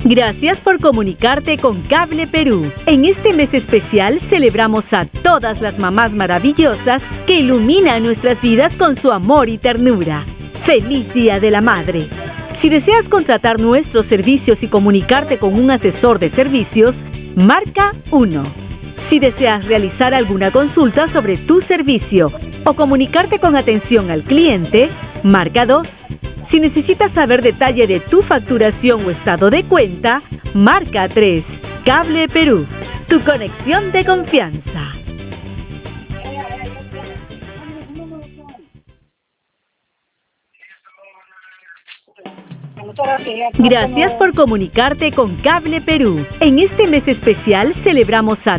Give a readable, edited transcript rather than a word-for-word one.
Gracias por comunicarte con Cable Perú. En este mes especial celebramos a todas las mamás maravillosas que iluminan nuestras vidas con su amor y ternura. ¡Feliz Día de la Madre! Si deseas contratar nuestros servicios y comunicarte con un asesor de servicios, marca 1. Si deseas realizar alguna consulta sobre tu servicio o comunicarte con atención al cliente, marca 2. Si necesitas saber detalle de tu facturación o estado de cuenta, marca 3. Cable Perú, tu conexión de confianza. Gracias por comunicarte con Cable Perú. En este mes especial celebramos a